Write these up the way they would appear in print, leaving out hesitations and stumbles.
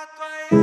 твоя.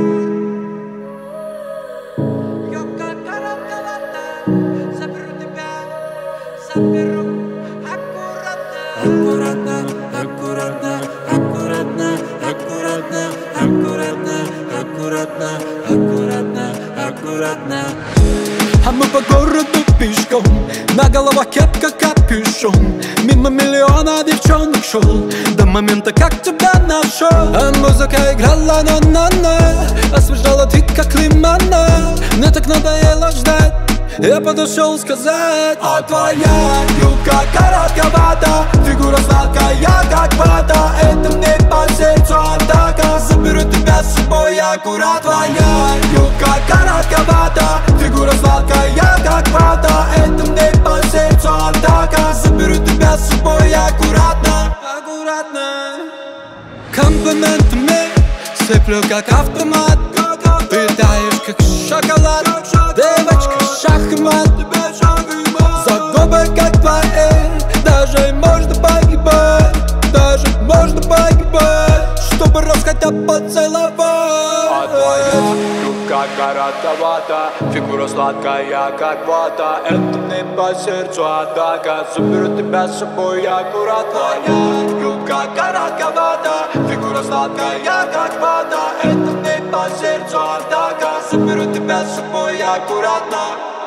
Юбка коротковата, заберу тебя, заберу аккуратно. Аккуратно, аккуратно, аккуратно, аккуратно, аккуратно, аккуратно, аккуратно, аккуратно. А мы по городу пешком, на головах кепка капюшон. Мимо миллиона девчонок шел, до момента как тебя нашел. А музыка играла на-на-на, освежала ты как лимонад. Мне так надоело ждать, я подошел сказать: а твоя юбка коротковата, фигура сладкая как вата. Это мне по сердцу атака, заберу тебя с собой аккурат. Твоя юбка коротковата, фигура сладкая как вата. Это мне по сердцу атака, заберу тебя с собой аккуратно. Аккуратно. Комплиментами сыплю как автомат, ты таешь как шоколад, девочка шахмат. За губы как твои даже можно погибать, даже можно погибать, чтобы раз хотя поцеловать. А твоя юбка коротковата, фигура сладкая как вата. Это мне по сердцу атака, заберу тебя с собой аккуратно. Твоя юбка коротковата, фигура сладкая как вата. Это мне по сердцу атака, заберу тебя с собой аккуратно.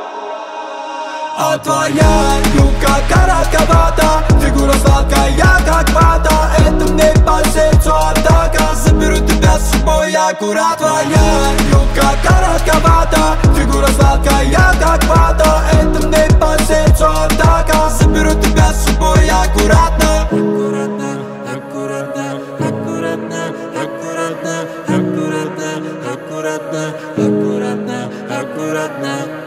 А твоя юбка коротковата, фигура сладкая как вата. Это мне по сердцу атака, заберу тебя с собой аккурат. Твоя юбка коротковата, фигура сладкая как вата. Это мне по сердцу атака, заберу тебя с собой аккуратно. Аккуратно, аккуратно, аккуратно, аккуратно, аккуратно, аккуратно, аккуратно, аккуратно.